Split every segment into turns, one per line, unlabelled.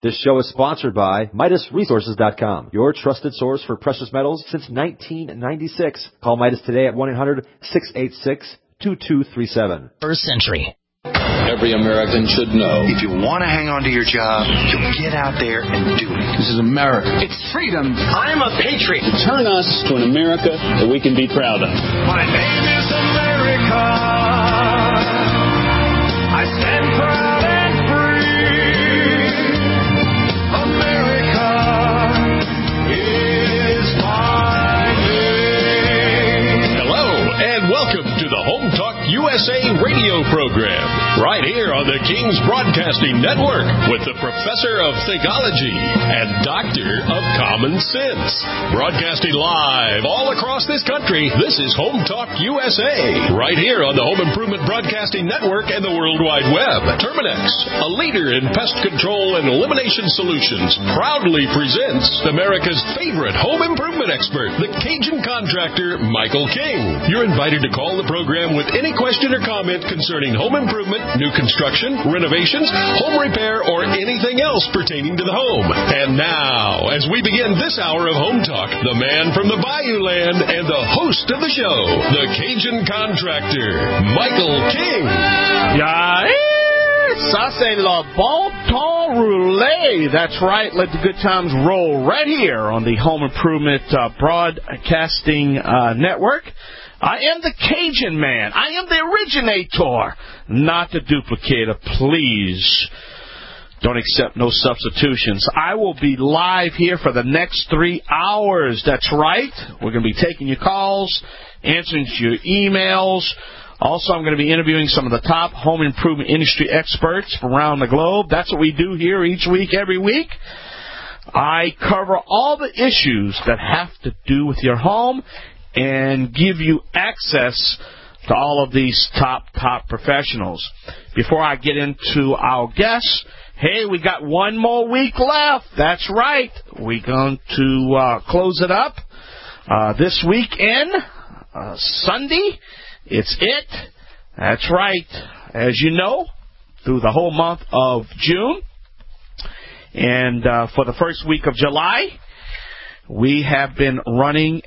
This show is sponsored by MidasResources.com, your trusted source for precious metals since 1996. Call Midas today at 1-800-686-2237.
First Century.
Every American should know.
If you want to hang on to your job, you get out there and do it.
This is America.
It's freedom. I'm a patriot.
Turn us to an America that we can be proud of.
My name is America. I stand proud and free. America is my name.
Hello, and welcome to the Home Talk USA radio program, right here on the King's Broadcasting Network with the Professor of Theology and Doctor of Common Sense. Broadcasting live all across this country, this is Home Talk USA, right here on the Home Improvement Broadcasting Network and the World Wide Web. Terminex, a leader in pest control and elimination solutions, proudly presents America's favorite home improvement expert, the Cajun contractor, Michael King. You're invited to call the program with any question or comment concerning home improvement, new construction, renovations, home repair, or anything else pertaining to the home. And now, as we begin this hour of Home Talk, the man from the Bayou Land and the host of the show, the Cajun contractor, Michael King.
Ça, c'est le bon temps roulé. That's right. Let the good times roll right here on the Home Improvement Broadcasting Network. I am the Cajun man. I am the originator, not the duplicator. Please don't accept no substitutions. I will be live here for the next 3 hours. That's right. We're going to be taking your calls, answering your emails. Also, I'm going to be interviewing some of the top home improvement industry experts from around the globe. That's what we do here each week, every week. I cover all the issues that have to do with your home and give you access to all of these top professionals. Before I get into our guests, hey, we got one more week left. That's right. We're going to close it up this weekend, Sunday. It's it. That's right. As you know, through the whole month of June and for the first week of July, we have been running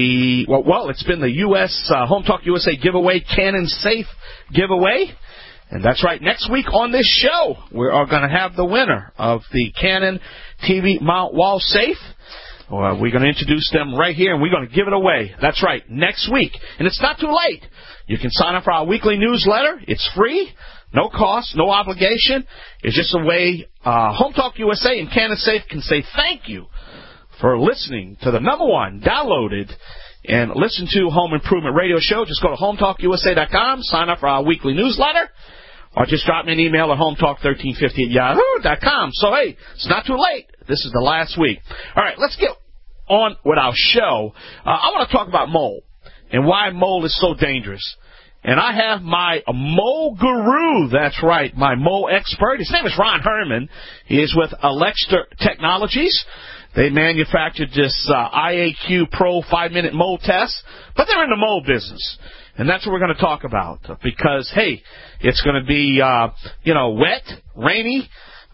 it's been the U.S. Home Talk USA giveaway, Canon Safe giveaway. And that's right, next week on this show, we are going to have the winner of the Canon TV Mount Wall Safe. We're going to introduce them right here, and we're going to give it away. That's right, next week. And it's not too late. You can sign up for our weekly newsletter. It's free, no cost, no obligation. It's just a way Home Talk USA and Canon Safe can say thank you for listening to the number one downloaded and listen to Home Improvement Radio Show. Just go to HomeTalkUSA.com, sign up for our weekly newsletter, or just drop me an email at HomeTalk1350@yahoo.com. So, hey, it's not too late. This is the last week. All right, let's get on with our show. I want to talk about mold and why mold is so dangerous. And I have my mold guru, that's right, my mold expert. His name is Ron Herman. He is with Alexter Technologies. They manufactured this IAQ Pro 5-minute mold test, but they're in the mold business. And that's what we're going to talk about because, hey, it's going to be, wet, rainy,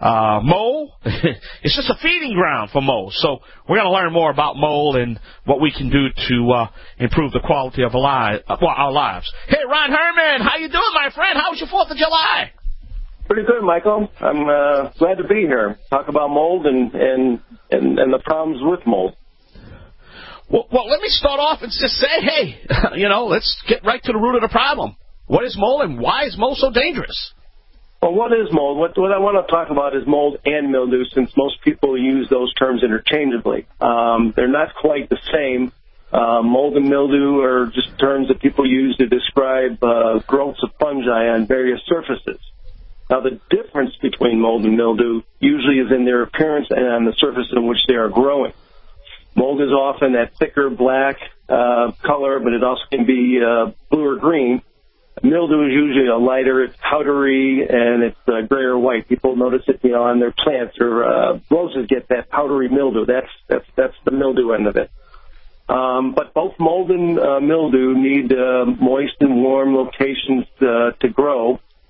mold. It's just a feeding ground for mold. So we're going to learn more about mold and what we can do to improve the quality of our lives. Hey, Ron Herman, how you doing, my friend? How was your 4th of July?
Pretty good, Michael. I'm glad to be here. Talk about mold and the problems with mold.
Well, let me start off and just say, hey, let's get right to the root of the problem. What is mold and why is mold so dangerous?
Well, what is mold? What I want to talk about is mold and mildew, since most people use those terms interchangeably. They're not quite the same. Mold and mildew are just terms that people use to describe growths of fungi on various surfaces. Now, the difference between mold and mildew usually is in their appearance and on the surface in which they are growing. Mold is often that thicker black color, but it also can be blue or green. Mildew is usually a lighter, it's powdery, and it's gray or white. People notice it, on their plants or roses get that powdery mildew. That's the mildew end of it. But both mold and mildew need moist and warm locations to grow.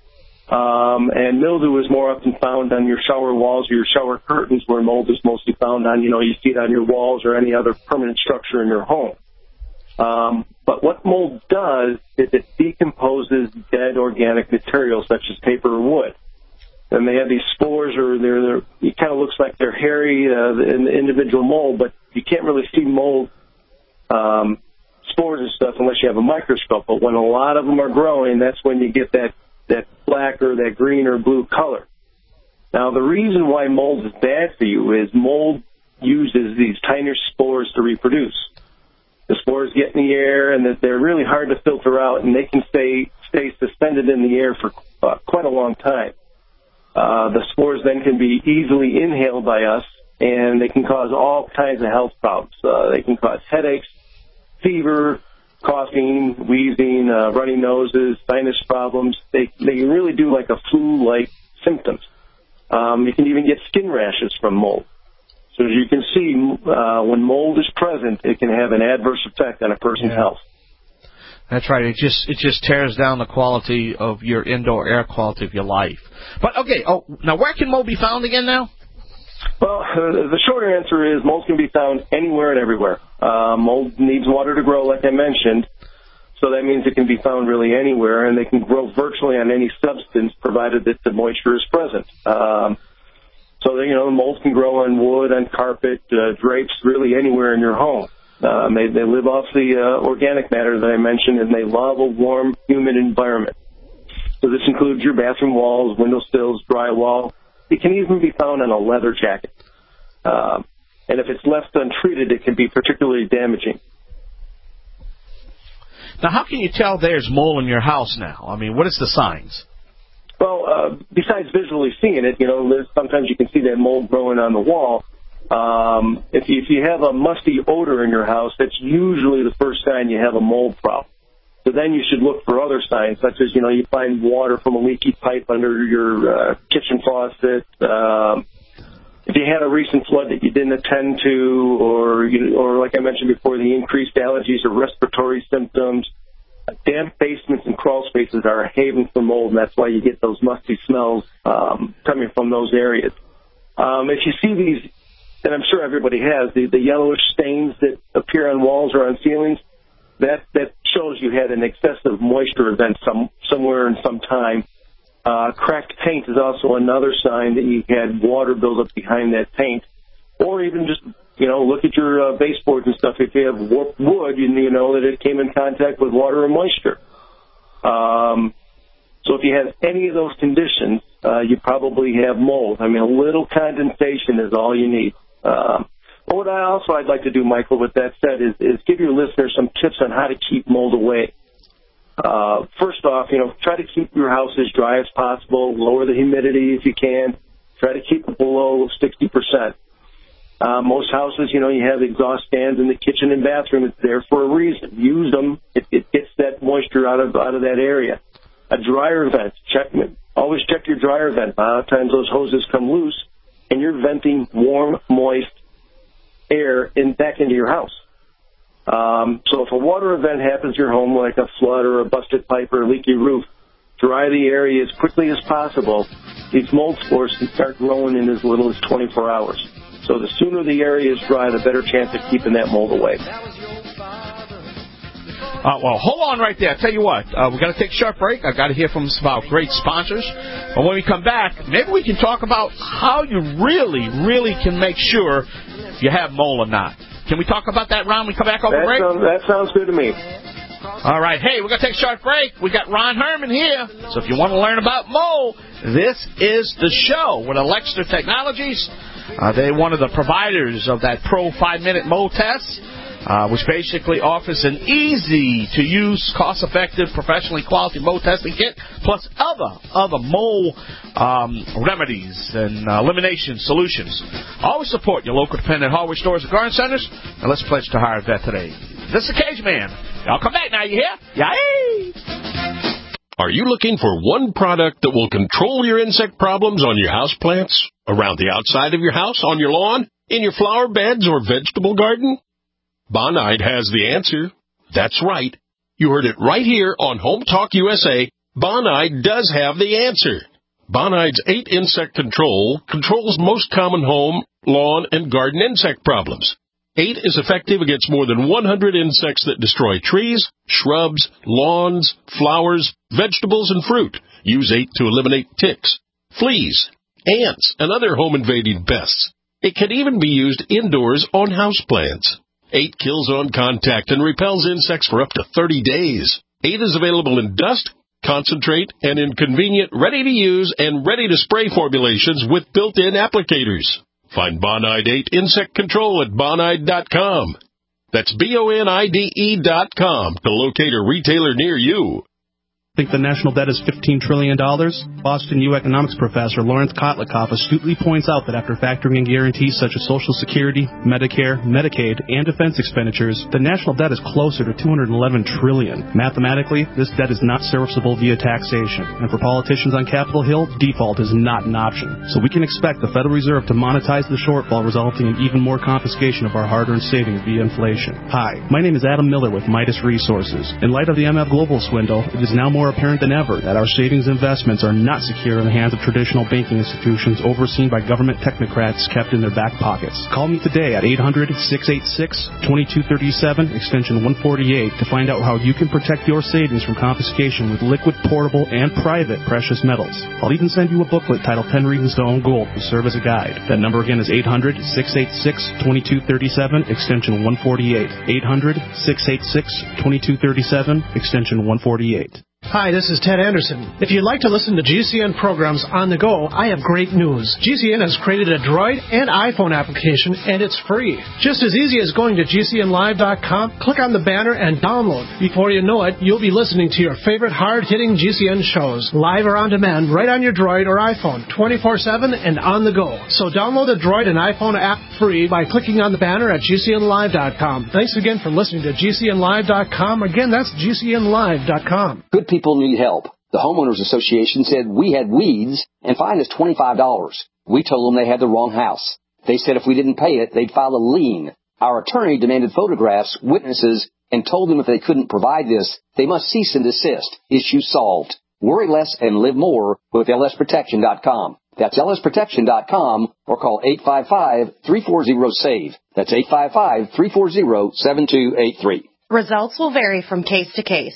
And mildew is more often found on your shower walls or your shower curtains, where mold is mostly found on, you see it on your walls or any other permanent structure in your home. But what mold does is it decomposes dead organic materials such as paper or wood. And they have these spores, or it kind of looks like they're hairy in the individual mold, but you can't really see mold spores and stuff unless you have a microscope. But when a lot of them are growing, that's when you get that black or that green or blue color. Now, the reason why mold is bad for you is mold uses these tiny spores to reproduce. The spores get in the air, and they're really hard to filter out, and they can stay suspended in the air for quite a long time. The spores then can be easily inhaled by us, and they can cause all kinds of health problems. They can cause headaches, fever, coughing, wheezing, runny noses, sinus problems. They really do like a flu-like symptoms. You can even get skin rashes from mold. So as you can see, when mold is present, it can have an adverse effect on a person's health.
That's right. It just tears down the quality of your indoor air quality of your life. But, okay, now where can mold be found again now?
Well, the shorter answer is mold can be found anywhere and everywhere. Mold needs water to grow, like I mentioned, so that means it can be found really anywhere, and they can grow virtually on any substance provided that the moisture is present. So, mold can grow on wood, on carpet, drapes, really anywhere in your home. They live off the organic matter that I mentioned, and they love a warm, humid environment. So this includes your bathroom walls, windowsills, drywall. It can even be found on a leather jacket. And if it's left untreated, it can be particularly damaging.
Now, how can you tell there's mold in your house now? I mean, what is the signs?
Well, besides visually seeing it, sometimes you can see that mold growing on the wall. If you have a musty odor in your house, that's usually the first sign you have a mold problem. So then you should look for other signs, such as, you find water from a leaky pipe under your kitchen faucet. If you had a recent flood that you didn't attend to, or like I mentioned before, the increased allergies or respiratory symptoms. Damp basements and crawl spaces are a haven for mold, and that's why you get those musty smells coming from those areas. If you see these, and I'm sure everybody has, the yellowish stains that appear on walls or on ceilings, that shows you had an excessive moisture event somewhere in some time. Cracked paint is also another sign that you had water buildup behind that paint. Or even just, look at your baseboards and stuff. If you have warped wood, you know that it came in contact with water and moisture. So if you have any of those conditions, you probably have mold. I mean, a little condensation is all you need. But what I'd like to do, Michael, with that said, is give your listeners some tips on how to keep mold away. First off, try to keep your house as dry as possible. Lower the humidity if you can. Try to keep it below 60%. Most houses, you have exhaust fans in the kitchen and bathroom. It's there for a reason. Use them. It gets that moisture out of that area. A dryer vent. Always check your dryer vent. A lot of times those hoses come loose, and you're venting warm, moist air back into your house. So if a water event happens in your home, like a flood or a busted pipe or a leaky roof, dry the area as quickly as possible. These mold spores can start growing in as little as 24 hours. So the sooner the area is dry, the better chance of keeping that mold away.
Well, hold on right there. I'll tell you what, we've got to take a short break. I've got to hear from some of our great sponsors. But when we come back, maybe we can talk about how you really, really can make sure you have mold or not. Can we talk about that, Ron, when we come back over break?
That sounds good to me.
All right. Hey, we're going to take a short break. We got Ron Herman here. So if you want to learn about mold, this is the show with Alexter Technologies. They're one of the providers of that Pro 5-Minute Mold Test, which basically offers an easy-to-use, cost-effective, professionally quality mold testing kit, plus other mold remedies and elimination solutions. Always support your local dependent hardware stores and garden centers, and let's pledge to hire a vet today. This is Cage Man. Y'all come back now, you hear? Yay!
Are you looking for one product that will control your insect problems on your houseplants, around the outside of your house, on your lawn, in your flower beds or vegetable garden? Bonide has the answer. That's right. You heard it right here on Home Talk USA Bonide does have the answer. Bonide's 8 insect control controls most common home, lawn, and garden insect problems. 8 is effective against more than 100 insects that destroy trees, shrubs, lawns, flowers, vegetables, and fruit. Use 8 to eliminate ticks, fleas, ants, and other home-invading pests. It can even be used indoors on houseplants. 8 kills on contact and repels insects for up to 30 days. 8 is available in dust, concentrate, and in convenient, ready-to-use and ready-to-spray formulations with built-in applicators. Find Bonide 8 Insect Control at Bonide.com. That's BONIDE.com to locate a retailer near you.
Think the national debt is $15 trillion? Boston U economics professor Lawrence Kotlikoff astutely points out that after factoring in guarantees such as Social Security, Medicare, Medicaid, and defense expenditures, the national debt is closer to $211 trillion. Mathematically, this debt is not serviceable via taxation, and for politicians on Capitol Hill, default is not an option. So we can expect the Federal Reserve to monetize the shortfall, resulting in even more confiscation of our hard-earned savings via inflation. Hi, my name is Adam Miller with Midas Resources. In light of the MF Global swindle, it is now more apparent than ever that our savings investments are not secure in the hands of traditional banking institutions overseen by government technocrats kept in their back pockets. Call me today at 800-686-2237, extension 148, to find out how you can protect your savings from confiscation with liquid, portable, and private precious metals. I'll even send you a booklet titled 10 Reasons to Own Gold to serve as a guide. That number again is 800-686-2237, extension 148. 800-686-2237, extension 148.
Hi, this is Ted Anderson. If you'd like to listen to GCN programs on the go, I have great news. GCN has created a Droid and iPhone application, and it's free. Just as easy as going to GCNlive.com, click on the banner, and download. Before you know it, you'll be listening to your favorite hard-hitting GCN shows, live or on demand, right on your Droid or iPhone, 24/7 and on the go. So download the Droid and iPhone app free by clicking on the banner at GCNlive.com. Thanks again for listening to GCNlive.com. Again, that's GCNlive.com.
Good people need help. The Homeowners Association said we had weeds and fined us $25. We told them they had the wrong house. They said if we didn't pay it, they'd file a lien. Our attorney demanded photographs, witnesses, and told them if they couldn't provide this, they must cease and desist. Issue solved. Worry less and live more with lsprotection.com. That's lsprotection.com or call 855-340-SAVE. That's 855-340-7283.
Results will vary from case to case.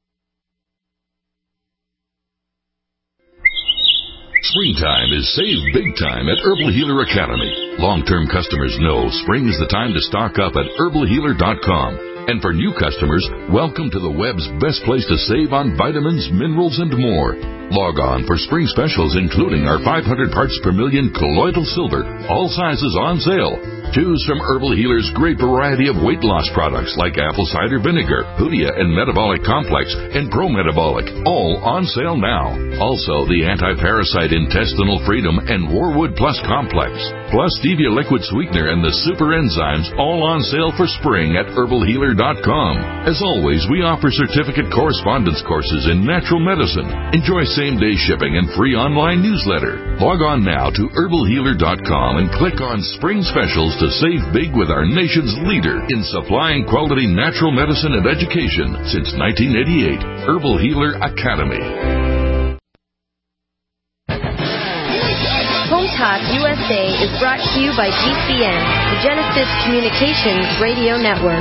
Springtime is save big time at Herbal Healer Academy. Long-term customers know spring is the time to stock up at herbalhealer.com. And for new customers, welcome to the web's best place to save on vitamins, minerals, and more. Log on for spring specials, including our 500 parts per million colloidal silver, all sizes on sale. Choose from Herbal Healer's great variety of weight loss products like apple cider vinegar, Hoodia and Metabolic Complex, and Pro Metabolic, all on sale now. Also, the Anti-Parasite Intestinal Freedom and Warwood Plus Complex, plus Stevia Liquid Sweetener and the Super Enzymes, all on sale for spring at herbalhealer.com. As always, we offer certificate correspondence courses in natural medicine. Enjoy same-day shipping and free online newsletter. Log on now to herbalhealer.com and click on Spring Specials to save big with our nation's leader in supplying quality natural medicine and education since 1988, Herbal Healer Academy.
Home Talk USA is brought to you by GCN, the Genesis Communications Radio Network.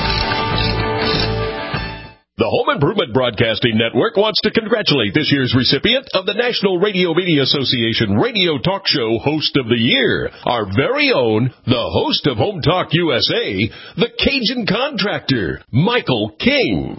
The Home Improvement Broadcasting Network wants to congratulate this year's recipient of the National Radio Media Association Radio Talk Show Host of the Year, our very own, the host of Home Talk USA, the Cajun Contractor, Michael King.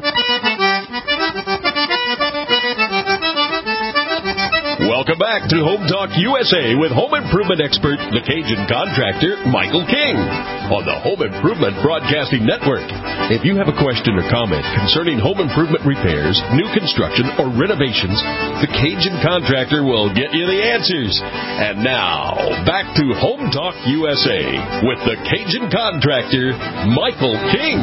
Welcome back to Home Talk USA with home improvement expert, the Cajun Contractor, Michael King, on the Home Improvement Broadcasting Network. If you have a question or comment concerning home improvement repairs, new construction, or renovations, the Cajun Contractor will get you the answers. And now, back to Home Talk USA with the Cajun Contractor, Michael King.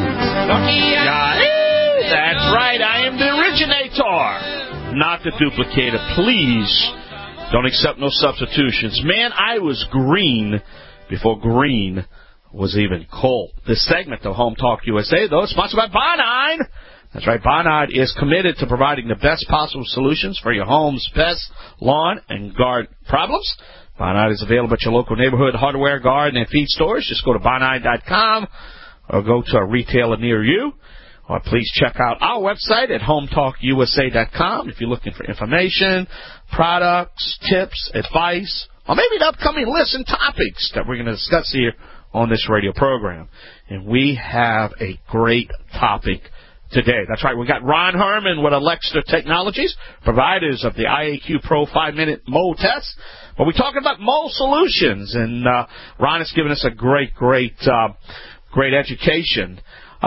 That's right, I am the originator. Not the duplicator. Please don't accept no substitutions. Man, I was green before green was even cold. This segment of Home Talk USA, though, is sponsored by Bonide. That's right. Bonide is committed to providing the best possible solutions for your home's pest, lawn, and garden problems. Bonide is available at your local neighborhood hardware, garden, and feed stores. Just go to bonide.com or go to a retailer near you. Or please check out our website at hometalkusa.com if you're looking for information, products, tips, advice, or maybe the upcoming list and topics that we're going to discuss here on this radio program. And we have a great topic today. That's right. We got Ron Herman with Alexa Technologies, providers of the IAQ Pro 5-minute mold test. But we're talking about mold solutions, and Ron has given us a great education.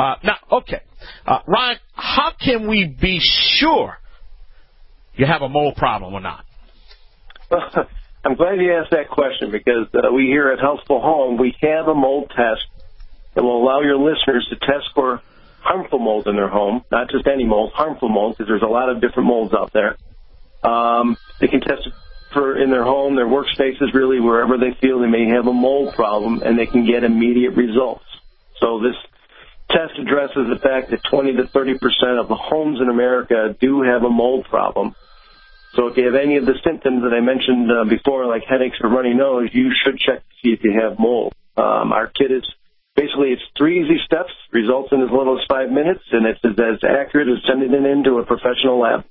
Ron, how can we be sure you have a mold problem or not?
I'm glad you asked that question because we here at Healthful Home, we have a mold test that will allow your listeners to test for harmful mold in their home, not just any mold, harmful mold, because there's a lot of different molds out there. They can test it for in their home, their workspaces, really wherever they feel they may have a mold problem, and they can get immediate results. So this test addresses the fact that 20 to 30% of the homes in America do have a mold problem. So if you have any of the symptoms that I mentioned before, like headaches or runny nose, you should check to see if you have mold. Our kit is basically, it's 3 easy steps, results in as little as 5 minutes, and it's as accurate as sending it into a professional lab.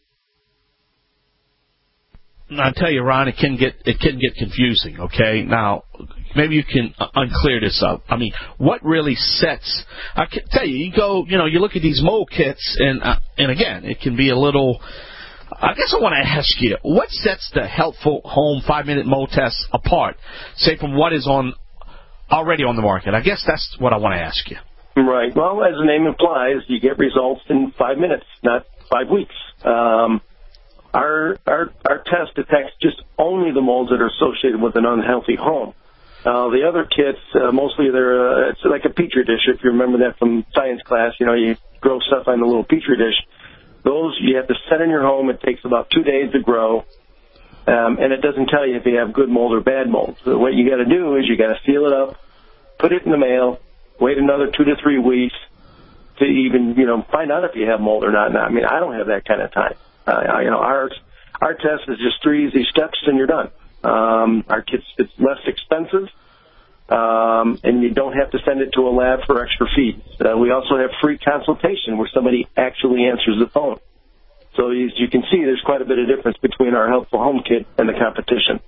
I tell you, Ron, it can get confusing. Okay, now maybe you can unclear this up. I mean, what really sets? I can tell you, you look at these mold kits, and again, it can be a little. I guess I want to ask you, what sets the Healthful Home 5-minute mold test apart, say, from what is already on the market? I guess that's what I want to ask you.
Right. Well, as the name implies, you get results in 5 minutes, not 5 weeks. Our test detects just only the molds that are associated with an unhealthy home. The other kits, mostly it's like a Petri dish. If you remember that from science class, you grow stuff on a little Petri dish. Those you have to set in your home. It takes about 2 days to grow, and it doesn't tell you if you have good mold or bad mold. So what you got to do is you got to seal it up, put it in the mail, wait another 2 to 3 weeks to even find out if you have mold or not. Now, I mean, I don't have that kind of time. Our test is just 3 easy steps and you're done. Our kit's it's less expensive, and you don't have to send it to a lab for extra fees. We also have free consultation where somebody actually answers the phone. So as you can see, there's quite a bit of difference between our Healthful Home kit and the competition.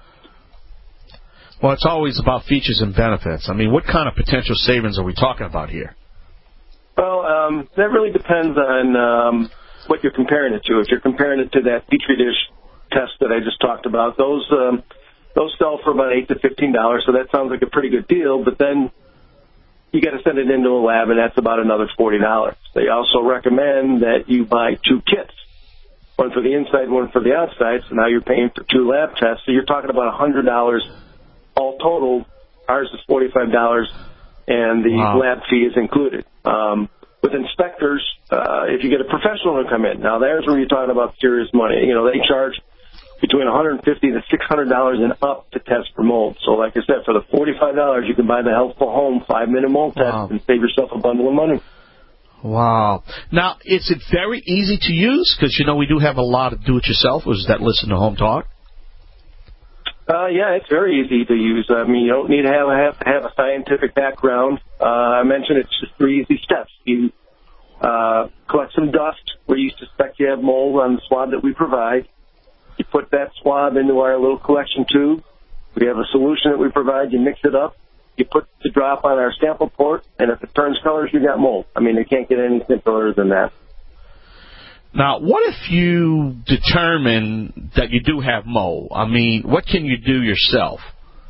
Well, it's always about features and benefits. I mean, what kind of potential savings are we talking about here?
Well, that really depends on what you're comparing it to. If you're comparing it to that Petri dish test that I just talked about, those sell for about $8 to $15, so that sounds like a pretty good deal, but then you got to send it into a lab, and that's about another $40. They also recommend that you buy 2 kits, one for the inside, one for the outside, so now you're paying for 2 lab tests, so you're talking about $100 all total. Ours is $45, and the lab fee is included. With inspectors, if you get a professional to come in, now there's where you're talking about serious money. They charge between $150 to $600 and up to test for mold. So like I said, for the $45, you can buy the Healthful Home 5-minute mold test and save yourself a bundle of money.
Wow. Now, is it very easy to use? Because, we do have a lot of do-it-yourselfers that listen to Home Talk.
Yeah, it's very easy to use. I mean, you don't need to have a scientific background. I mentioned it's just 3 easy steps. You collect some dust where you suspect you have mold on the swab that we provide. You put that swab into our little collection tube. We have a solution that we provide. You mix it up. You put the drop on our sample port, and if it turns colors, you got mold. I mean, it can't get any simpler than that.
Now, what if you determine that you do have mold? I mean, what can you do yourself?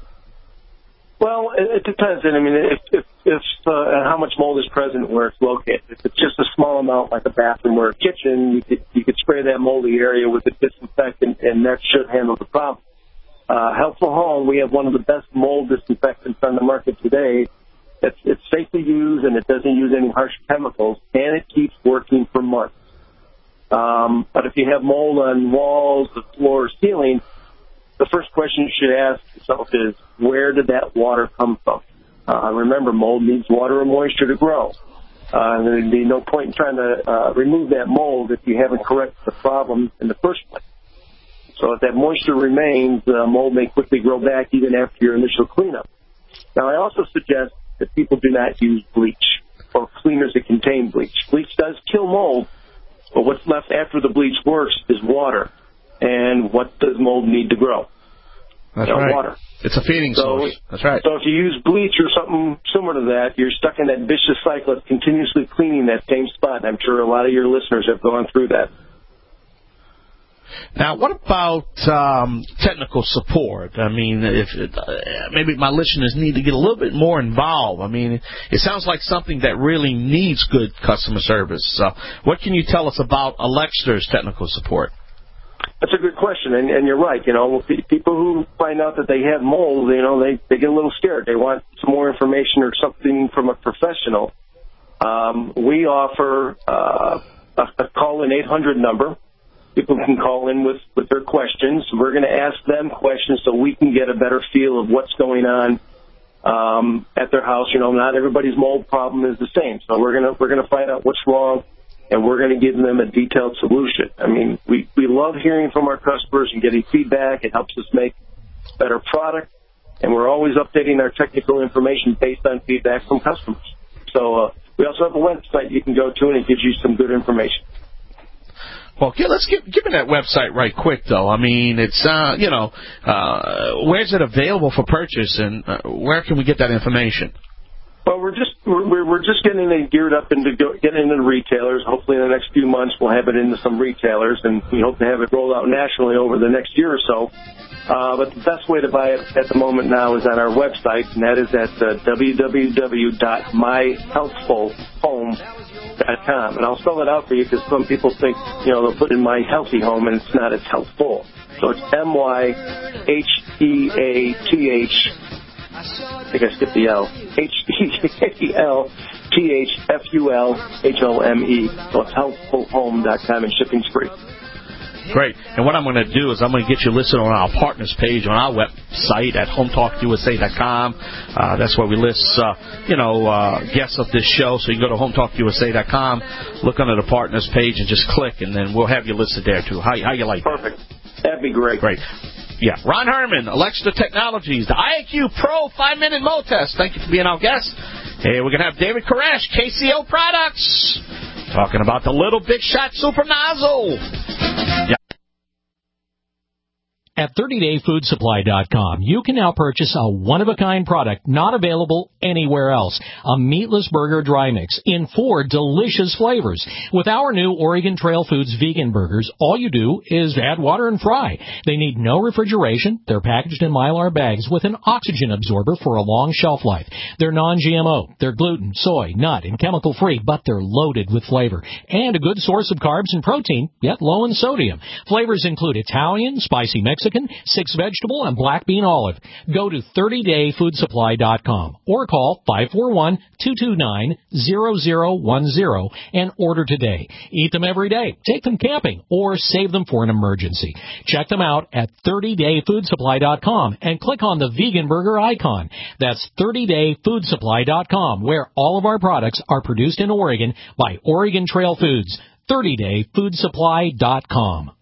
Well, it depends. I mean, if how much mold is present where it's located. If it's just a small amount, like a bathroom or a kitchen, you could spray that moldy area with a disinfectant, and that should handle the problem. Healthful Home, we have one of the best mold disinfectants on the market today. It's safe to use, and it doesn't use any harsh chemicals, and it keeps working for months. But if you have mold on walls, the floor, or ceiling, the first question you should ask yourself is, where did that water come from? Remember, mold needs water or moisture to grow. There'd be no point in trying to remove that mold if you haven't corrected the problem in the first place. So if that moisture remains, the mold may quickly grow back even after your initial cleanup. Now, I also suggest that people do not use bleach or cleaners that contain bleach. Bleach does kill mold, but what's left after the bleach works is water. And what does mold need to grow?
That's right.
Water.
It's a feeding source. That's right.
So if you use bleach or something similar to that, you're stuck in that vicious cycle of continuously cleaning that same spot. I'm sure a lot of your listeners have gone through that.
Now, what about technical support? I mean, maybe my listeners need to get a little bit more involved. I mean, it sounds like something that really needs good customer service. What can you tell us about Alexter's technical support?
That's a good question, and you're right. You know, people who find out that they have mold, you know, they get a little scared. They want some more information or something from a professional. We offer a call-in 800 number. People can call in with their questions. We're going to ask them questions so we can get a better feel of what's going on at their house. You know, not everybody's mold problem is the same, so we're gonna find out what's wrong, and we're going to give them a detailed solution. I mean, we love hearing from our customers and getting feedback. It helps us make better product, and we're always updating our technical information based on feedback from customers. So we also have a website you can go to, and it gives you some good information.
Well, let's give me that website right quick, though. I mean, it's, where's it available for purchase, and where can we get that information?
Well, we're just getting it geared up into getting into retailers. Hopefully in the next few months we'll have it into some retailers, and we hope to have it rolled out nationally over the next year or so. But the best way to buy it at the moment now is on our website, and that is at www.myhealthfulhome.com. And I'll spell it out for you because some people think, you know, they'll put in My Healthy Home, and it's not. It's Healthful. So it's MYHEATH. I think I skipped the L. HEALTHFULHOME. So it's healthfulhome.com, and shipping's free.
Great. And what I'm going to do is I'm going to get you listed on our partners page on our website at HometalkUSA.com. That's where we list, guests of this show. So you can go to HometalkUSA.com, look under the partners page, and just click, and then we'll have you listed there, too. How you like that?
Perfect. That'd be great.
Great. Yeah. Ron Herman, Alexter Technologies, the IAQ Pro 5-Minute Mold Test. Thank you for being our guest. Hey, we're going to have David Koresh, KCO Products, talking about the Little Big Shot Super Nozzle. Yeah.
At 30dayfoodsupply.com, you can now purchase a one-of-a-kind product not available anywhere else. A meatless burger dry mix in 4 delicious flavors. With our new Oregon Trail Foods vegan burgers, all you do is add water and fry. They need no refrigeration. They're packaged in Mylar bags with an oxygen absorber for a long shelf life. They're non-GMO. They're gluten, soy, nut, and chemical-free, but they're loaded with flavor. And a good source of carbs and protein, yet low in sodium. Flavors include Italian, spicy Mexican, 6 vegetable, and black bean olive. Go to 30dayfoodsupply.com or call 541-229-0010 and order today. Eat them every day, take them camping, or save them for an emergency. Check them out at 30dayfoodsupply.com and click on the vegan burger icon. That's 30dayfoodsupply.com, where all of our products are produced in Oregon by Oregon Trail Foods. 30dayfoodsupply.com.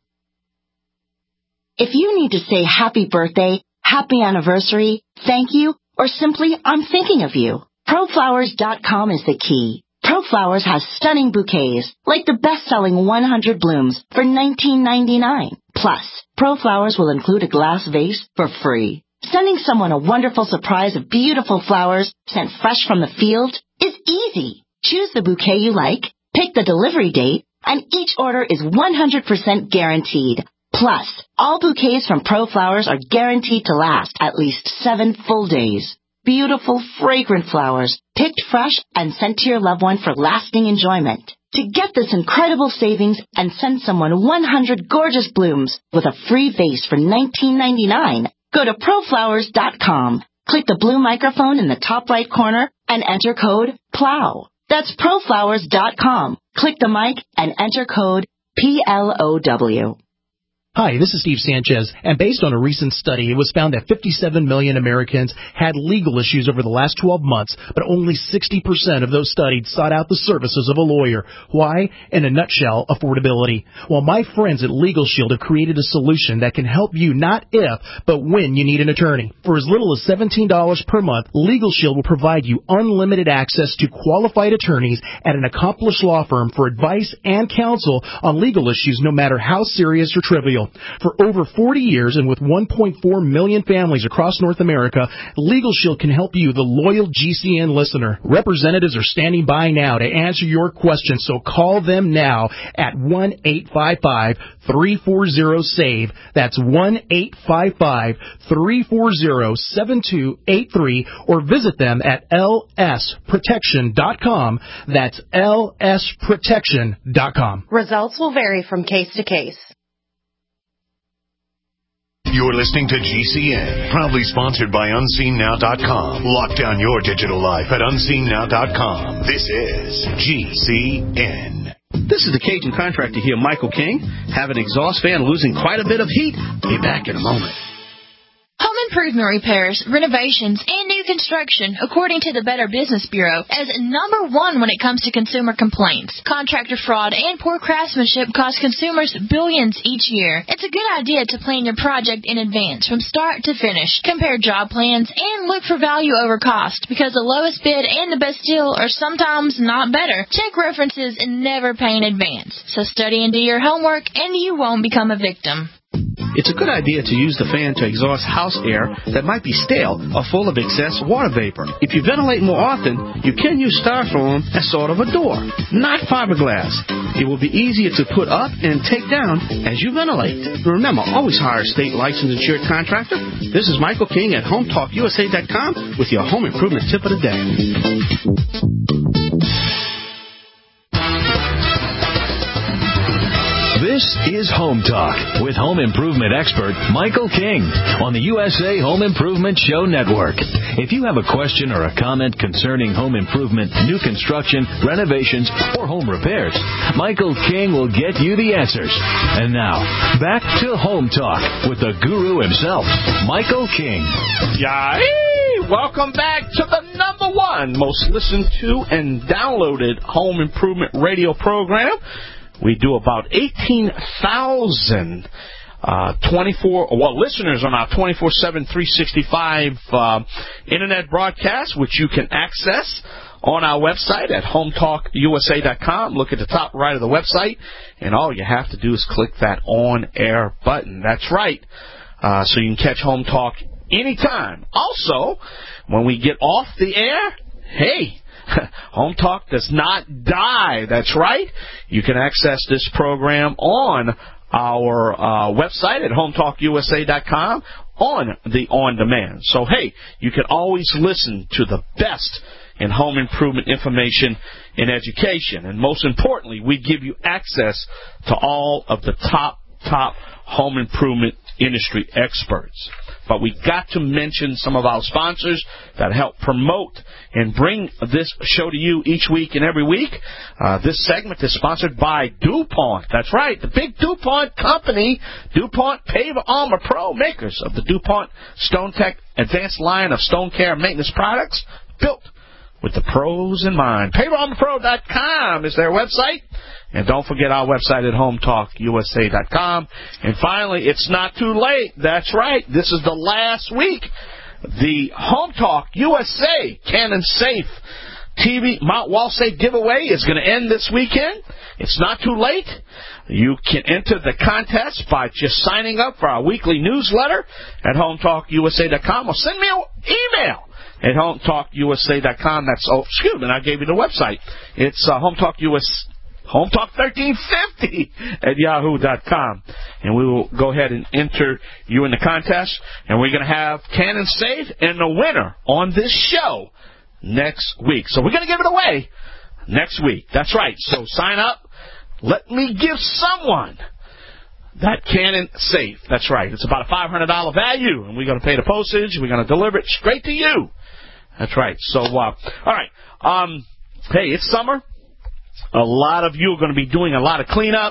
If you need to say happy birthday, happy anniversary, thank you, or simply I'm thinking of you, ProFlowers.com is the key. ProFlowers has stunning bouquets, like the best-selling 100 blooms for $19.99. Plus, ProFlowers will include a glass vase for free. Sending someone a wonderful surprise of beautiful flowers sent fresh from the field is easy. Choose the bouquet you like, pick the delivery date, and each order is 100% guaranteed. Plus, all bouquets from ProFlowers are guaranteed to last at least 7 full days. Beautiful, fragrant flowers, picked fresh and sent to your loved one for lasting enjoyment. To get this incredible savings and send someone 100 gorgeous blooms with a free vase for $19.99, go to ProFlowers.com. Click the blue microphone in the top right corner and enter code PLOW. That's ProFlowers.com. Click the mic and enter code PLOW.
Hi, this is Steve Sanchez, and based on a recent study, it was found that 57 million Americans had legal issues over the last 12 months, but only 60% of those studied sought out the services of a lawyer. Why? In a nutshell, affordability. Well, my friends at Legal Shield have created a solution that can help you not if, but when you need an attorney. For as little as $17 per month, Legal Shield will provide you unlimited access to qualified attorneys at an accomplished law firm for advice and counsel on legal issues, no matter how serious or trivial. For over 40 years and with 1.4 million families across North America, Legal Shield can help you, the loyal GCN listener. Representatives are standing by now to answer your questions, so call them now at 1-855-340-SAVE. That's 1-855-340-7283, or visit them at lsprotection.com. That's lsprotection.com.
Results will vary from case to case.
You're listening to GCN, proudly sponsored by UnseenNow.com. Lock down your digital life at UnseenNow.com. This is GCN.
This is the Cajun contractor here, Michael King. Have an exhaust fan losing quite a bit of heat? Be back in a moment.
Home improvement repairs, renovations, and new construction, according to the Better Business Bureau, as number one when it comes to consumer complaints. Contractor fraud and poor craftsmanship cost consumers billions each year. It's a good idea to plan your project in advance, from start to finish. Compare job plans and look for value over cost, because the lowest bid and the best deal are sometimes not better. Check references and never pay in advance. So study and do your homework, and you won't become a victim.
It's a good idea to use the fan to exhaust house air that might be stale or full of excess water vapor. If you ventilate more often, you can use styrofoam as sort of a door, not fiberglass. It will be easier to put up and take down as you ventilate. Remember, always hire a state licensed insured contractor. This is Michael King at HomeTalkUSA.com with your home improvement tip of the day.
This is Home Talk with home improvement expert Michael King on the USA Home Improvement Show Network. If you have a question or a comment concerning home improvement, new construction, renovations, or home repairs, Michael King will get you the answers. And now, back to Home Talk with the guru himself, Michael King.
Yay! Welcome back to the number one most listened to and downloaded home improvement radio program. We do about 18,000 listeners on our 24/7, 365 internet broadcast, which you can access on our website at HomeTalkUSA.com. Look at the top right of the website, and all you have to do is click that on-air button. That's right. So you can catch Home Talk anytime. Also, when we get off the air, hey, Home Talk does not die. That's right. You can access this program on our website at HomeTalkUSA.com on the on-demand. So, hey, you can always listen to the best in home improvement information and education. And most importantly, we give you access to all of the top home improvement industry experts. But we got to mention some of our sponsors that help promote and bring this show to you each week and every week. This segment is sponsored by DuPont. That's right, the big DuPont company, DuPont Paver Armor Pro, makers of the DuPont StoneTech Advanced line of stone care maintenance products, built with the pros in mind. PaverArmorPro.com is their website. And don't forget our website at HomeTalkUSA.com. And finally, it's not too late. That's right. This is the last week. The Home Talk USA Canon Safe TV Mount Walsafe giveaway is going to end this weekend. It's not too late. You can enter the contest by just signing up for our weekly newsletter at HomeTalkUSA.com, or send me an email at HomeTalkUSA.com. That's, I gave you the website. It's HomeTalk1350 at yahoo.com. And we will go ahead and enter you in the contest. And we're going to have Canon Safe and the winner on this show next week. So we're going to give it away next week. That's right. So sign up. Let me give someone that Canon Safe. That's right. It's about a $500 value. And we're going to pay the postage. We're going to deliver it straight to you. That's right. So, all right. Hey, it's summer. A lot of you are going to be doing a lot of cleanup,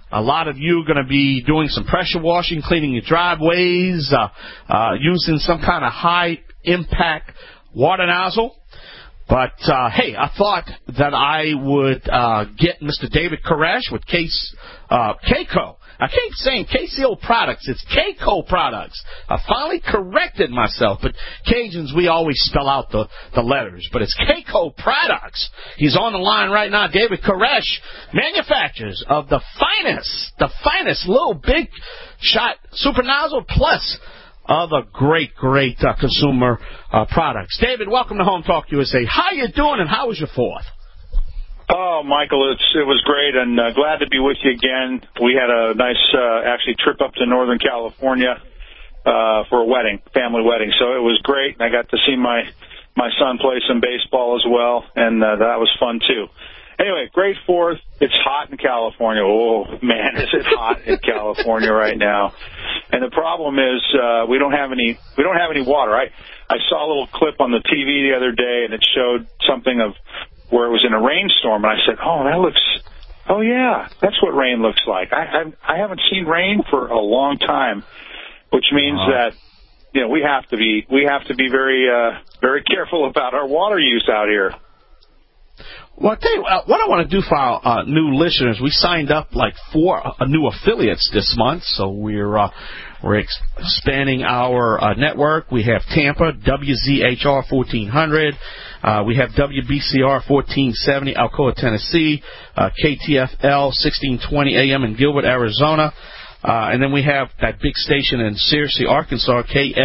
a lot of you are going to be doing some pressure washing, cleaning your driveways, using some kind of high-impact water nozzle. But, hey, I thought that I would get Mr. David Koresh with Keiko. I keep saying KCO Products. It's Keiko Products. I finally corrected myself. But Cajuns, we always spell out the letters. But it's Keiko Products. He's on the line right now. David Koresh, manufacturers of the finest little big shot super nozzle plus other great consumer products. David, welcome to Home Talk USA. How you doing, and how was your 4th?
Oh, Michael, it was great, and glad to be with you again. We had a nice, actually, trip up to Northern California for a wedding, family wedding. So it was great, and I got to see my son play some baseball as well, and that was fun too. Anyway, great 4th. It's hot in California. Oh man, is it hot in California right now? And the problem is we don't have any water. I saw a little clip on the TV the other day, and it showed something of where it was in a rainstorm, and I said, oh yeah, that's what rain looks like. I haven't seen rain for a long time, which means that we have to be very careful about our water use out here.
Well, I'll tell you what I want to do for our new listeners. We signed up like 4 new affiliates this month, so we're expanding our network. We have Tampa, WZHR 1400. We have WBCR 1470, Alcoa, Tennessee. KTFL 1620 AM in Gilbert, Arizona. And then we have that big station in Searcy, Arkansas,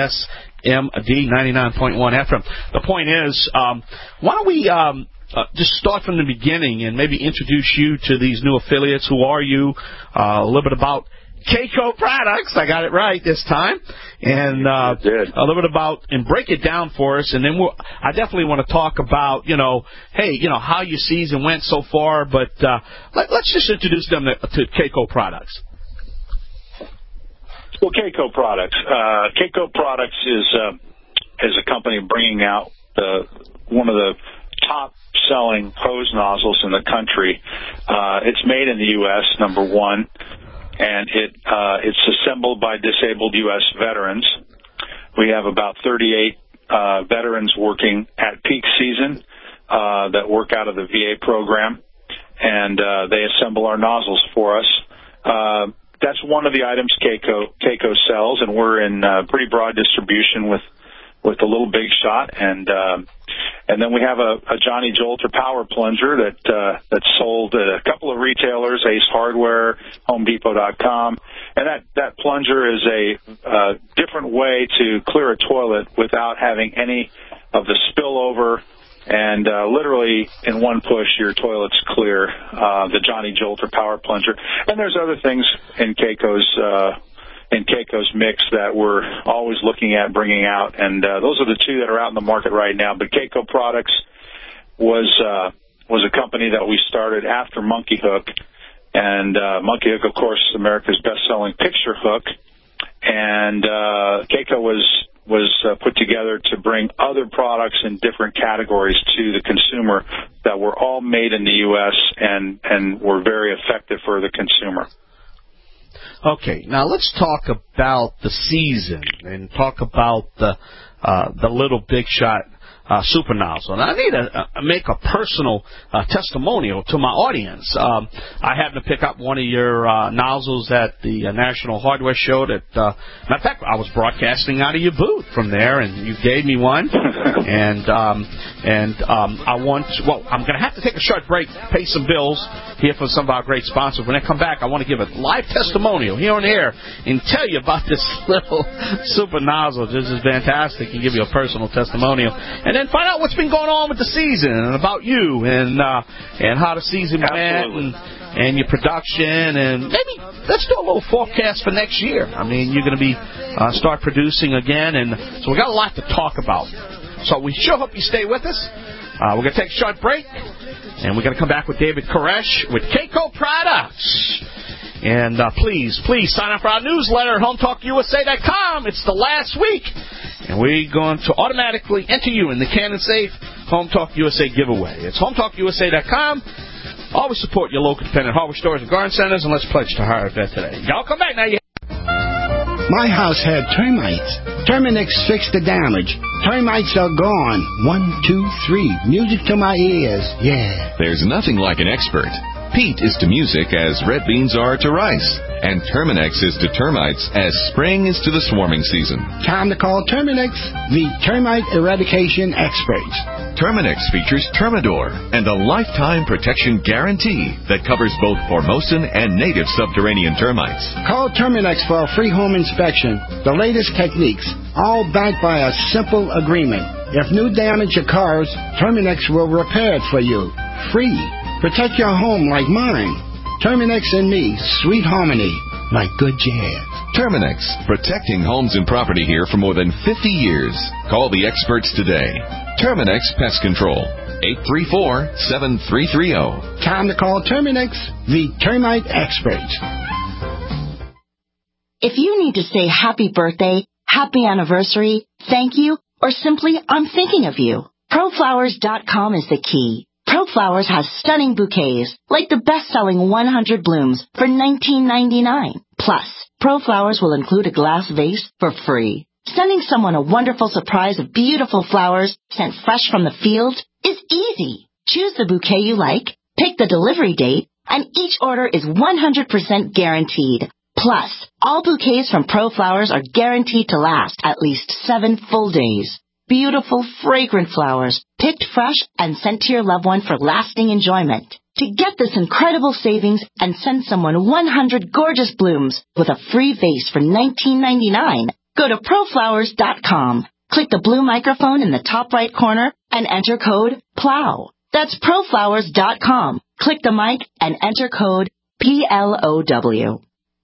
KSMD 99.1 FM. The point is, why don't we just start from the beginning and maybe introduce you to these new affiliates. Who are you? A little bit about Keiko Products. I got it right this time. And a little bit about, and break it down for us. And then I definitely want to talk about, how your season went so far. But let's just introduce them to Keiko Products.
Well, Keiko Products. Keiko Products is a company bringing out one of the top-selling hose nozzles in the country. It's made in the U.S., number one, and it's assembled by disabled U.S. veterans. We have about 38 veterans working at peak season that work out of the VA program, and they assemble our nozzles for us. That's one of the items Keiko sells, and we're in pretty broad distribution with the little big shot, and then we have a Johnny Jolter power plunger that's sold at a couple of retailers, Ace Hardware, HomeDepot.com, and that plunger is a different way to clear a toilet without having any of the spillover, and literally in one push your toilet's clear. The Johnny Jolter power plunger, and there's other things in Keiko's mix that we're always looking at bringing out, and those are the 2 that are out in the market right now. But Keiko Products was a company that we started after Monkey Hook, and Monkey Hook, of course, is America's best-selling picture hook, and Keiko was put together to bring other products in different categories to the consumer that were all made in the U.S. and were very effective for the consumer.
Okay, now let's talk about the season and talk about the little big shot super nozzle. And I need to make a personal testimonial to my audience. I happened to pick up one of your nozzles at the National Hardware Show. Matter of fact, I was broadcasting out of your booth from there, and you gave me one. I'm going to have to take a short break, pay some bills here for some of our great sponsors. When I come back, I want to give a live testimonial here on air and tell you about this little super nozzle. This is fantastic, and give you a personal testimonial. And then find out what's been going on with the season and about you and how the season went and your production, and maybe let's do a little forecast for next year. I mean, you're going to be start producing again, and so we got a lot to talk about. So we sure hope you stay with us. We're going to take a short break, and we're going to come back with David Koresh with Keiko Products. And please sign up for our newsletter at HomeTalkUSA.com. It's the last week. And we're going to automatically enter you in the Cannon Safe Home Talk USA giveaway. It's HomeTalkUSA.com. Always support your local independent hardware stores and garden centers, and let's pledge to hire a vet today. Y'all come back now.
My house had termites. Terminix fixed the damage. Termites are gone. 1, 2, 3. Music to my ears. Yeah.
There's nothing like an expert. Peat is to music as red beans are to rice. And Terminix is to termites as spring is to the swarming season.
Time to call Terminix, the termite eradication experts.
Terminix features Termidor and a lifetime protection guarantee that covers both Formosan and native subterranean termites.
Call Terminix for a free home inspection. The latest techniques, all backed by a simple agreement. If new damage occurs, Terminix will repair it for you. Free. Protect your home like mine. Terminix and me, sweet harmony, like good jazz.
Terminix, protecting homes and property here for more than 50 years. Call the experts today. Terminix Pest Control, 834-7330.
Time to call Terminix, the termite experts.
If you need to say happy birthday, happy anniversary, thank you, or simply I'm thinking of you, ProFlowers.com is the key. ProFlowers has stunning bouquets, like the best-selling 100 blooms for $19.99. Plus, ProFlowers will include a glass vase for free. Sending someone a wonderful surprise of beautiful flowers sent fresh from the field is easy. Choose the bouquet you like, pick the delivery date, and each order is 100% guaranteed. Plus, all bouquets from ProFlowers are guaranteed to last at least 7 full days. Beautiful, fragrant flowers, picked fresh and sent to your loved one for lasting enjoyment. To get this incredible savings and send someone 100 gorgeous blooms with a free vase for $19.99, go to ProFlowers.com. Click the blue microphone in the top right corner and enter code PLOW. That's ProFlowers.com. Click the mic and enter code PLOW.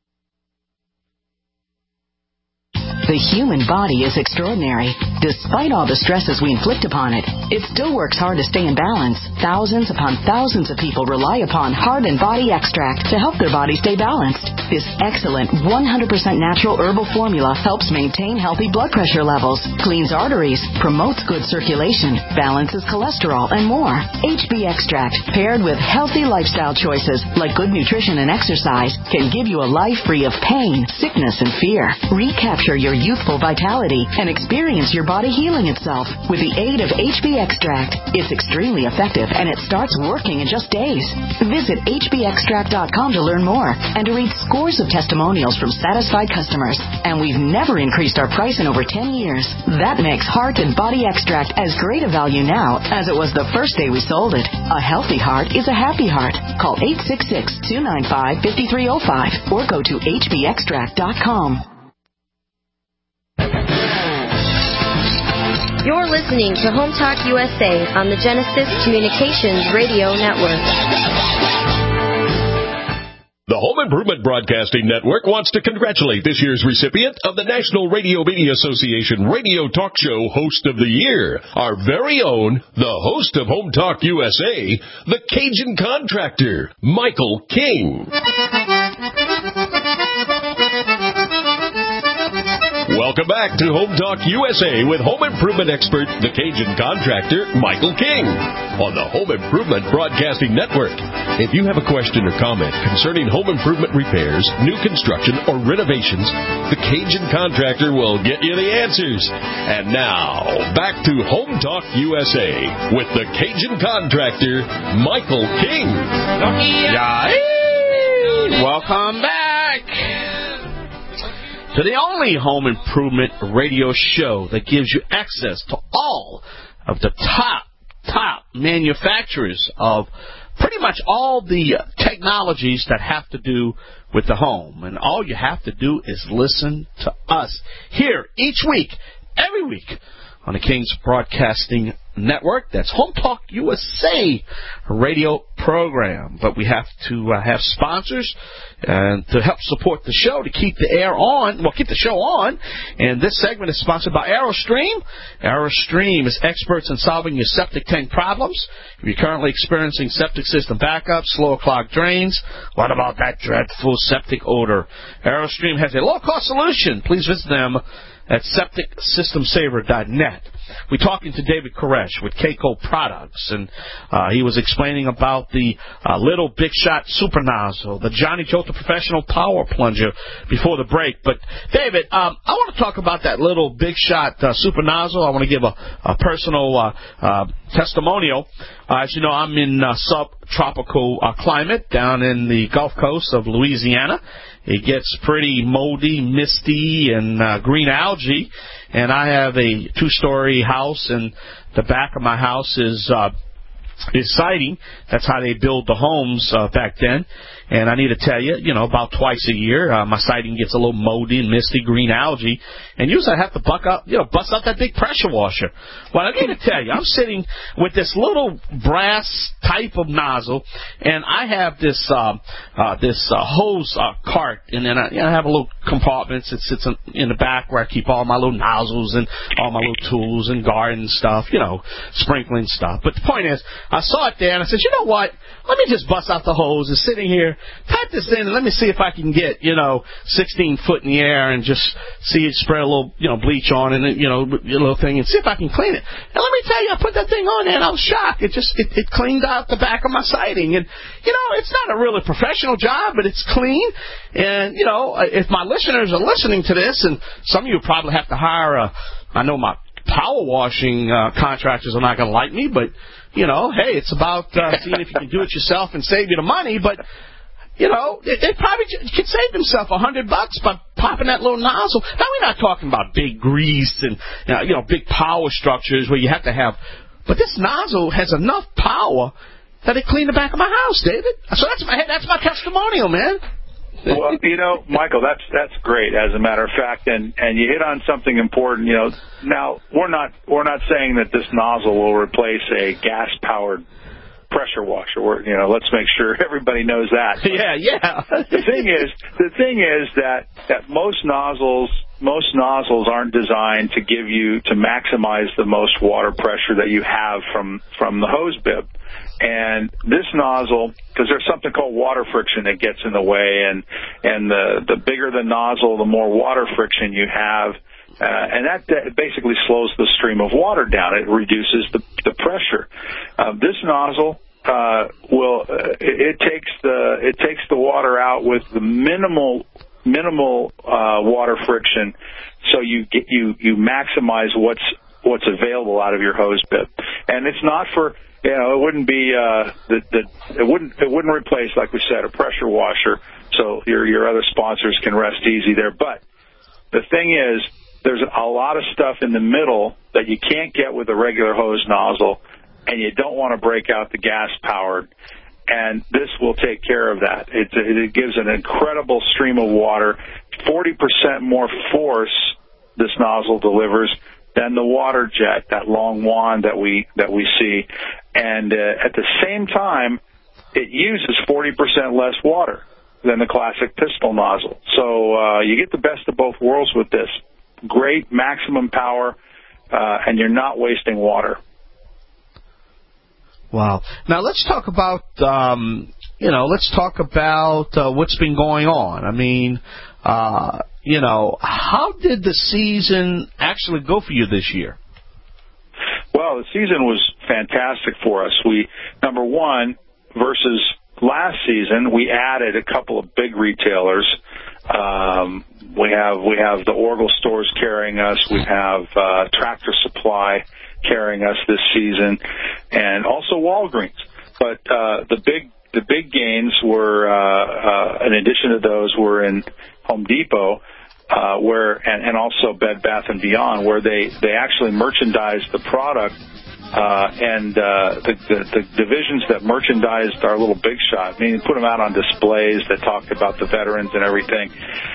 The human body is extraordinary. Despite all the stresses we inflict upon it, it still works hard to stay in balance. Thousands upon thousands of people rely upon Heart and Body Extract to help their body stay balanced. This excellent 100% natural herbal formula helps maintain healthy blood pressure levels, cleans arteries, promotes good circulation, balances cholesterol, and more. HB Extract, paired with healthy lifestyle choices like good nutrition and exercise, can give you a life free of pain, sickness, and fear. Recapture your youthful vitality and experience your body healing itself with the aid of HB Extract. It's extremely effective and it starts working in just days. Visit hbextract.com to learn more and to read scores of testimonials from satisfied customers. And we've never increased our price in over 10 years. That makes Heart and Body Extract as great a value now as it was the first day we sold it. A healthy heart is a happy heart. Call 866-295-5305 or go to hbextract.com.
You're listening to Home Talk USA on the Genesis Communications Radio Network.
The Home Improvement Broadcasting Network wants to congratulate this year's recipient of the National Radio Media Association Radio Talk Show Host of the Year, our very own, the host of Home Talk USA, the Cajun Contractor, Michael King. Welcome back to Home Talk USA with home improvement expert, the Cajun Contractor, Michael King, on the Home Improvement Broadcasting Network. If you have a question or comment concerning home improvement repairs, new construction, or renovations, the Cajun Contractor will get you the answers. And now, back to Home Talk USA with the Cajun Contractor, Michael King.
Welcome back to the only home improvement radio show that gives you access to all of the top manufacturers of pretty much all the technologies that have to do with the home. And all you have to do is listen to us here each week, every week, on the King's Broadcasting Network. That's Home Talk USA radio program. But we have to have sponsors and to help support the show, to keep the air on, keep the show on. And this segment is sponsored by AeroStream. AeroStream is experts in solving your septic tank problems. If you're currently experiencing septic system backups, slow clogged drains, what about that dreadful septic odor? AeroStream has a low-cost solution. Please visit them at septicsystemsaver.net. we're talking to David Koresh with Keiko Products, and he was explaining about the Little Big Shot Super Nozzle, the Johnny Jota Professional Power Plunger before the break. But, David, I want to talk about that Little Big Shot Super Nozzle. I want to give a personal testimonial. As you know, I'm in subtropical climate down in the Gulf Coast of Louisiana. It gets pretty moldy, misty, and green algae. And I have a 2-story house, and the back of my house is siding. That's how they build the homes back then. And I need to tell you, about twice a year, my siding gets a little moldy and misty, green algae. And usually I have to bust out that big pressure washer. Well, I need to tell you, I'm sitting with this little brass type of nozzle, and I have this hose cart, and then I have a little compartment that sits in the back where I keep all my little nozzles and all my little tools and garden stuff, sprinkling stuff. But the point is, I saw it there, and I said, you know what? Let me just bust out the hose. It's sitting here. Type this in, and let me see if I can get, 16 foot in the air and just see it spread a little, bleach on and, a little thing and see if I can clean it. And let me tell you, I put that thing on there, and I was shocked. It cleaned out the back of my siding. And, it's not a really professional job, but it's clean. And, if my listeners are listening to this, and some of you probably have to hire I know my power washing contractors are not going to like me, but, hey, it's about seeing if you can do it yourself and save you the money. But, they probably could save themselves $100 by popping that little nozzle. Now, we're not talking about big grease and, big power structures where you have to have. But this nozzle has enough power that it cleaned the back of my house, David. So that's my testimonial, man.
Well, Michael, that's great, as a matter of fact, and you hit on something important. Now we're not saying that this nozzle will replace a gas-powered pressure washer. Let's make sure everybody knows that.
Yeah.
The thing is that most nozzles aren't designed to maximize the most water pressure that you have from the hose bib. And this nozzle, because there's something called water friction that gets in the way, and the bigger the nozzle, the more water friction you have, and that basically slows the stream of water down. It reduces the pressure. This nozzle it takes the water out with the minimal water friction, so you maximize what's available out of your hose bib. And it's not for it wouldn't be it wouldn't replace, like we said, a pressure washer. So your other sponsors can rest easy there. But the thing is, there's a lot of stuff in the middle that you can't get with a regular hose nozzle, and you don't want to break out the gas powered. And this will take care of that. It gives an incredible stream of water, 40% more force this nozzle delivers than the water jet, that long wand that we see. And at the same time, it uses 40% less water than the classic pistol nozzle. So you get the best of both worlds with this. Great maximum power, and you're not wasting water.
Wow. Now let's talk about what's been going on. I mean, how did the season actually go for you this year?
Well, the season was fantastic for us. Number one, versus last season, we added a couple of big retailers. We have the Orgill stores carrying us. We have Tractor Supply carrying us this season, and also Walgreens. But the big gains were, in addition to those, were in Home Depot, and also Bed Bath & Beyond, where they actually merchandised the product, and the divisions that merchandised our little Big Shot, meaning put them out on displays that talked about the veterans and everything.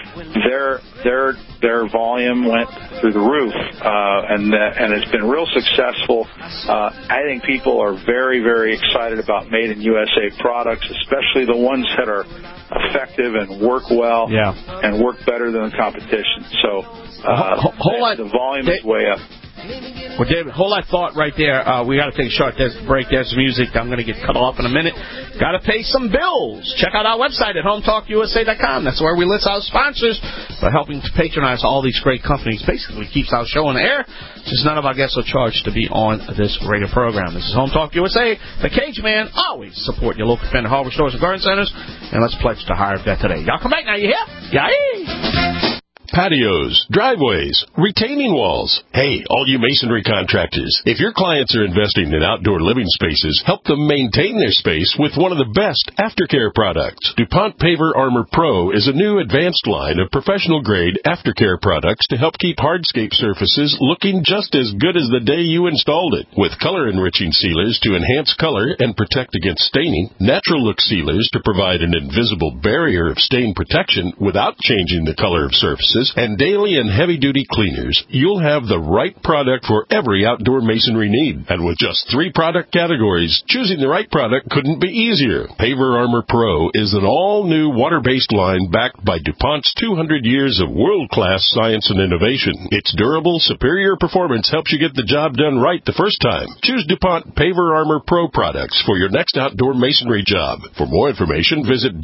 Their volume went through the roof, and it's been real successful. I think people are very, very excited about Made in USA products, especially the ones that are effective and work well, and work better than the competition. So the volume is way up.
Well, David, hold that thought right there. We got to take a short break. There's music. I'm going to get cut off in a minute. Got to pay some bills. Check out our website at HomeTalkUSA.com. That's where we list our sponsors by helping to patronize all these great companies. Basically, keeps our show on the air, since none of our guests are charged to be on this radio program. This is Home Talk USA. The Cage Man. Always support your local independent hardware stores and garden centers. And let's pledge to hire a vet today. Y'all come back now. You hear? Yay!
Patios, driveways, retaining walls. Hey, all you masonry contractors, if your clients are investing in outdoor living spaces, help them maintain their space with one of the best aftercare products. DuPont Paver Armor Pro is a new advanced line of professional-grade aftercare products to help keep hardscape surfaces looking just as good as the day you installed it. With color-enriching sealers to enhance color and protect against staining, natural look sealers to provide an invisible barrier of stain protection without changing the color of surfaces, and daily and heavy-duty cleaners, you'll have the right product for every outdoor masonry need. And with just 3 product categories, choosing the right product couldn't be easier. Paver Armor Pro is an all-new water-based line backed by DuPont's 200 years of world-class science and innovation. Its durable, superior performance helps you get the job done right the first time. Choose DuPont Paver Armor Pro products for your next outdoor masonry job. For more information, visit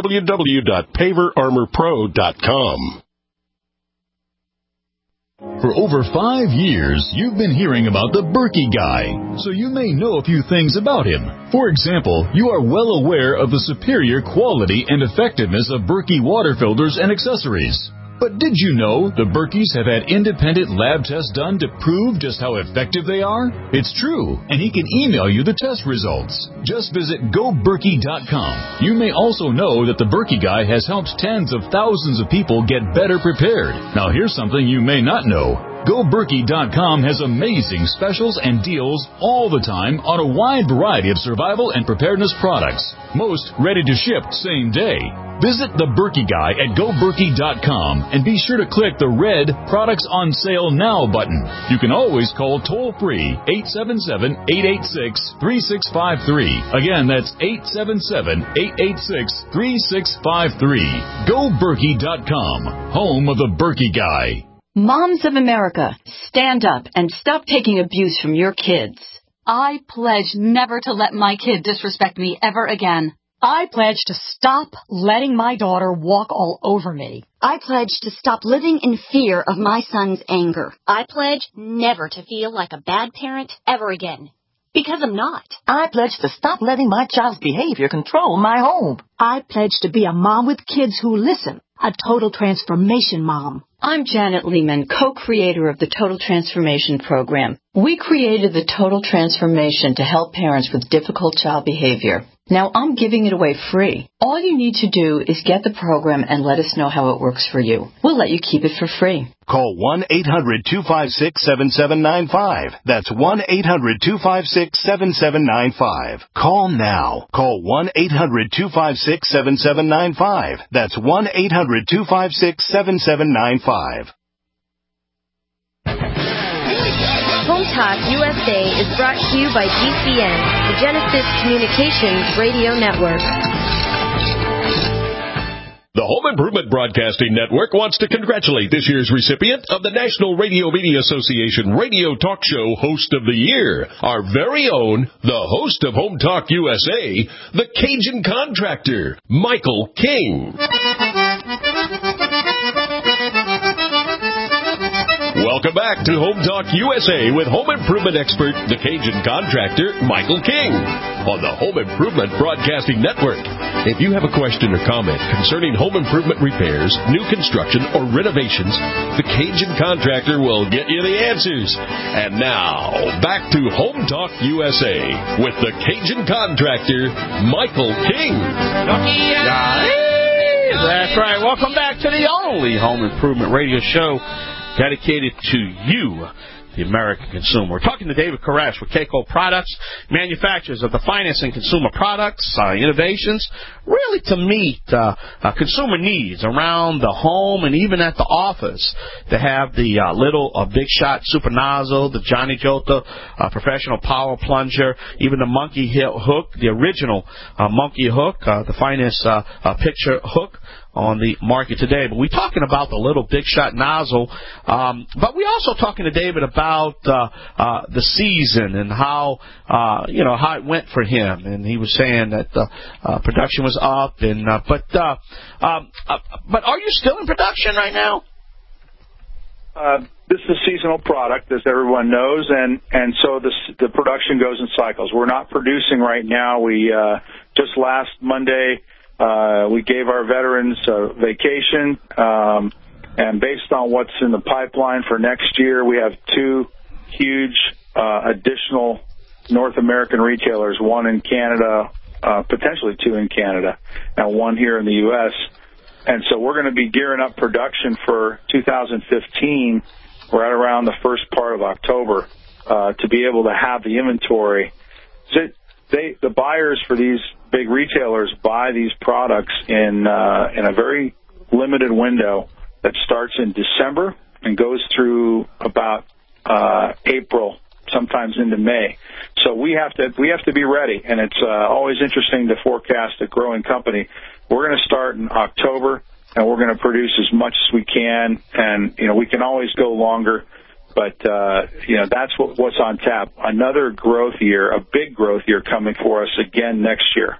www.paverarmorpro.com.
For over 5 years, you've been hearing about the Berkey Guy, so you may know a few things about him. For example, you are well aware of the superior quality and effectiveness of Berkey water filters and accessories. But did you know the Berkeys have had independent lab tests done to prove just how effective they are? It's true, and he can email you the test results. Just visit GoBerkey.com. You may also know that the Berkey Guy has helped tens of thousands of people get better prepared. Now here's something you may not know. GoBerkey.com has amazing specials and deals all the time on a wide variety of survival and preparedness products. Most ready to ship same day. Visit the Berkey Guy at GoBerkey.com and be sure to click the red Products on Sale Now button. You can always call toll-free 877-886-3653. Again, that's 877-886-3653. GoBerkey.com, home of the Berkey Guy.
Moms of America, stand up and stop taking abuse from your kids.
I pledge never to let my kid disrespect me ever again.
I pledge to stop letting my daughter walk all over me.
I pledge to stop living in fear of my son's anger.
I pledge never to feel like a bad parent ever again. Because I'm not.
I pledge to stop letting my child's behavior control my home.
I pledge to be a mom with kids who listen. A total transformation mom.
I'm Janet Lehman, co-creator of the Total Transformation Program. We created the Total Transformation to help parents with difficult child behavior. Now I'm giving it away free. All you need to do is get the program and let us know how it works for you. We'll let you keep it for free.
Call 1-800-256-7795. That's 1-800-256-7795. Call now. Call 1-800-256-7795. That's 1-800-256-7795.
Home Talk USA is brought to you by GCN, the Genesis Communications Radio Network.
The Home Improvement Broadcasting Network wants to congratulate this year's recipient of the National Radio Media Association Radio Talk Show Host of the Year, our very own, the host of Home Talk USA, the Cajun Contractor, Michael King. Welcome back to Home Talk USA with home improvement expert, the Cajun Contractor, Michael King, on the Home Improvement Broadcasting Network. If you have a question or comment concerning home improvement repairs, new construction, or renovations, the Cajun Contractor will get you the answers. And now, back to Home Talk USA with the Cajun Contractor, Michael King.
That's right. Welcome back to the only home improvement radio show dedicated to you, the American consumer. We're talking to David Koresh with Keiko Products, manufacturers of the finest in consumer products, innovations, really to meet consumer needs around the home and even at the office. They have the Big Shot Super Nozzle, the Johnny Jota Professional Power Plunger, even the Monkey Hook, the original Monkey Hook, the finest picture hook on the market today. But we're talking about the little Big Shot nozzle. But we're also talking to David about the season and how how it went for him. And he was saying that production was up. But are you still in production right now?
This is a seasonal product, as everyone knows, and so the production goes in cycles. We're not producing right now. We just last Monday we gave our veterans a vacation, and based on what's in the pipeline for next year, we have 2 huge additional North American retailers, one in Canada, potentially 2 in Canada, and 1 here in the U.S., and so we're going to be gearing up production for 2015 right around the first part of October to be able to have the inventory. The buyers for these big retailers buy these products in a very limited window that starts in December and goes through about April, sometimes into May. So we have to be ready, and it's always interesting to forecast a growing company. We're going to start in October, and we're going to produce as much as we can, and we can always go longer, but that's what's on tap. Another growth year, a big growth year coming for us again next year.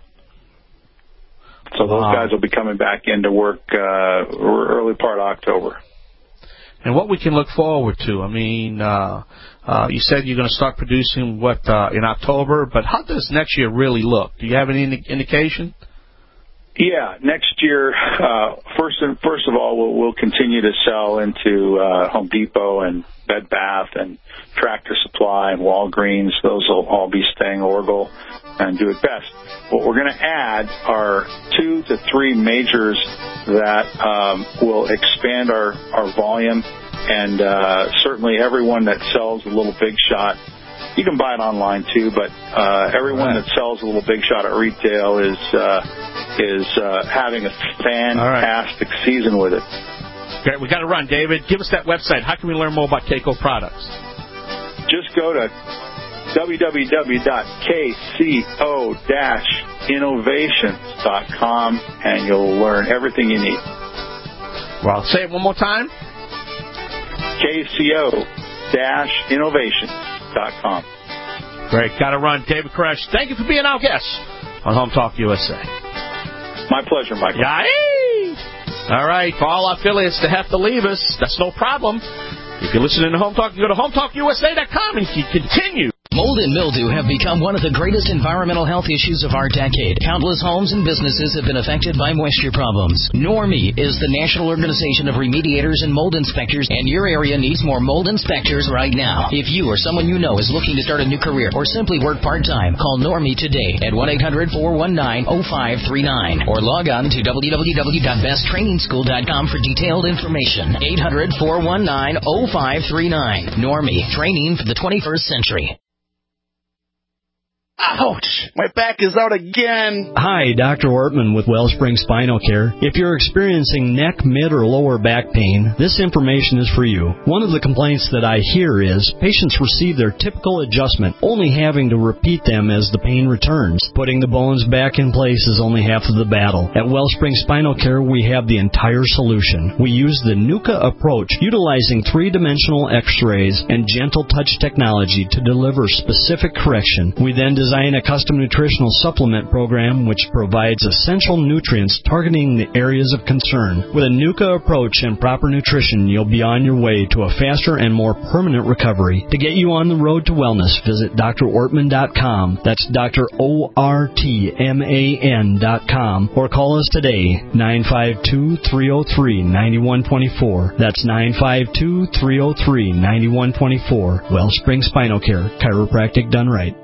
So those guys will be coming back into work early part of October.
And what we can look forward to, I mean, you said you're going to start producing in October, but how does next year really look? Do you have any indication?
Yeah, next year, first of all, we'll continue to sell into Home Depot and Bed Bath and Tractor Supply and Walgreens. Those will all be staying Orgill and Do It Best. What we're going to add are 2 to 3 majors that will expand our volume, and certainly everyone that sells a little Big Shot. You can buy it online too, but everyone that sells a little Big Shot at retail is having a fantastic season with it.
Okay, we got to run, David. Give us that website. How can we learn more about Keiko products?
Just go to www.kco-innovations.com and you'll learn everything you need.
Well, say it one more time.
kco-innovations.com.
Great. Got to run. David Koresh, thank you for being our guest on Home Talk USA.
My pleasure, Michael.
Yay! All right. For all our affiliates to have to leave us, that's no problem. If you're listening to Home Talk, you go to HomeTalkUSA.com and you continue.
Mold and mildew have become one of the greatest environmental health issues of our decade. Countless homes and businesses have been affected by moisture problems. NORMI is the National Organization of Remediators and Mold Inspectors, and your area needs more mold inspectors right now. If you or someone you know is looking to start a new career or simply work part-time, call NORMI today at 1-800-419-0539 or log on to www.besttrainingschool.com for detailed information. 800-419-0539. NORMI, training for the 21st century.
Ouch! My back is out again.
Hi, Dr. Ortman with Wellspring Spinal Care. If you're experiencing neck, mid, or lower back pain, this information is for you. One of the complaints that I hear is patients receive their typical adjustment, only having to repeat them as the pain returns. Putting the bones back in place is only half of the battle. At Wellspring Spinal Care, we have the entire solution. We use the NUCA approach, utilizing 3-dimensional x-rays and gentle touch technology to deliver specific correction. We then design a custom nutritional supplement program which provides essential nutrients targeting the areas of concern. With a NUCA approach and proper nutrition, you'll be on your way to a faster and more permanent recovery. To get you on the road to wellness, visit drortman.com. That's drortman.com, or call us today, 952-303-9124. That's 952-303-9124. Wellspring Spinal Care, chiropractic done right.